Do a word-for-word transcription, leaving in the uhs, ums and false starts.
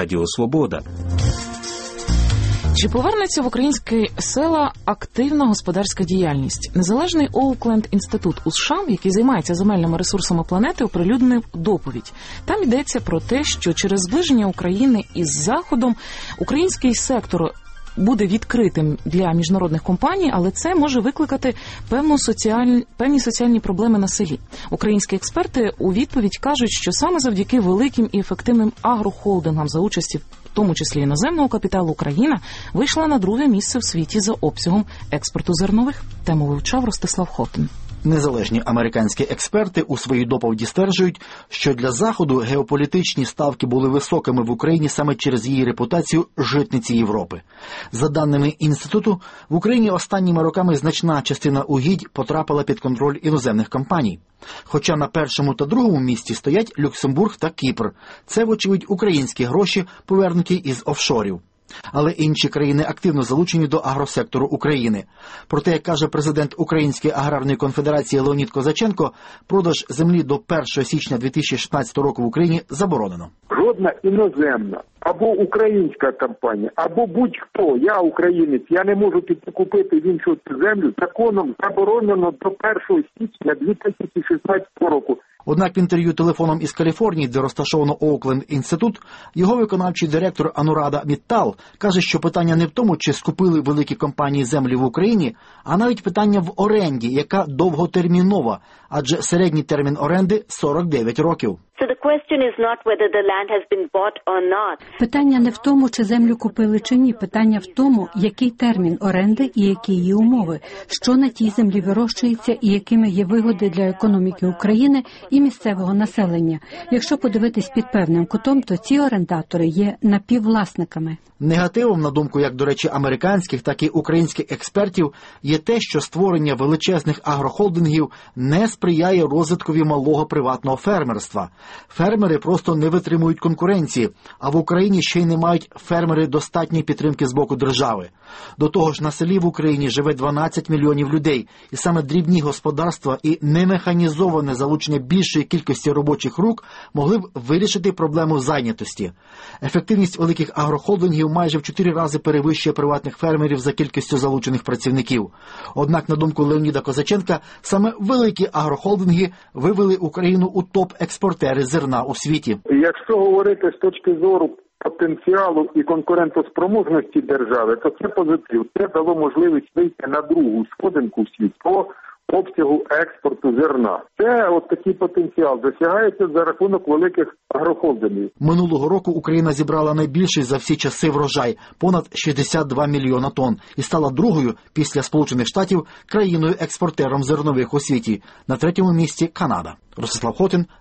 Радіо Свобода. Чи повернеться в українські села активна господарська діяльність? Незалежний Оукленд-інститут у США, який займається земельними ресурсами планети, оприлюднив доповідь. Там йдеться про те, що через зближення України із Заходом український сектор буде відкритим для міжнародних компаній, але це може викликати певну соціаль... певні соціальні проблеми на селі. Українські експерти у відповідь кажуть, що саме завдяки великим і ефективним агрохолдингам за участі в тому числі іноземного капіталу, Україна вийшла на друге місце в світі за обсягом експорту зернових. Тему вивчав Ростислав Хотин. Незалежні американські експерти у своїй доповіді стверджують, що для Заходу геополітичні ставки були високими в Україні саме через її репутацію житниці Європи. За даними інституту, в Україні останніми роками значна частина угідь потрапила під контроль іноземних компаній. Хоча на першому та другому місці стоять Люксембург та Кіпр. Це, вочевидь, українські гроші, повернуті із офшорів. Але інші країни активно залучені до агросектору України. Проте, як каже президент Української аграрної конфедерації Леонід Козаченко, продаж землі до першого січня дві тисячі шістнадцятого року в Україні заборонено. Жодна іноземна або українська компанія, або будь-хто, я українець, я не можу піти купити в іншу землю, законом заборонено до першого січня дві тисячі шістнадцятого року. Однак в інтерв'ю телефоном із Каліфорнії, де розташовано Оукленд-інститут, його виконавчий директор Анурада Міттал каже, що питання не в тому, чи скупили великі компанії землі в Україні, а навіть питання в оренді, яка довготермінова, адже середній термін оренди – сорок дев'ять років. Питання не в тому, чи землю купили чи ні. Питання в тому, який термін оренди і які її умови, що на тій землі вирощується і якими є вигоди для економіки України і місцевого населення. Якщо подивитись під певним кутом, то ці орендатори є напіввласниками. Негативом, на думку як, до речі, американських, так і українських експертів, є те, що створення величезних агрохолдингів не сприяє розвиткові малого приватного фермерства. Фермери просто не витримують конкуренції, а в Україні ще й не мають фермери достатньої підтримки з боку держави. До того ж, на селі в Україні живе дванадцять мільйонів людей, і саме дрібні господарства і немеханізоване залучення більшої кількості робочих рук могли б вирішити проблему зайнятості. Ефективність великих агрохолдингів майже в чотири рази перевищує приватних фермерів за кількістю залучених працівників. Однак, на думку Леоніда Козаченка, саме великі агрохолдинги вивели Україну у топ-експортери зерна у світі. Якщо говорити з точки зору потенціалу і конкурентоспроможності держави, то це позитив. Це дало можливість вийти на другу сходинку в світ по обсягу експорту зерна. Це от такий потенціал досягається за рахунок великих агрохолдингів. Минулого року Україна зібрала найбільший за всі часи врожай – понад шістдесят два мільйона тонн і стала другою після Сполучених Штатів країною-експортером зернових у світі. На третьому місці – Канада. Ростислав Хотин,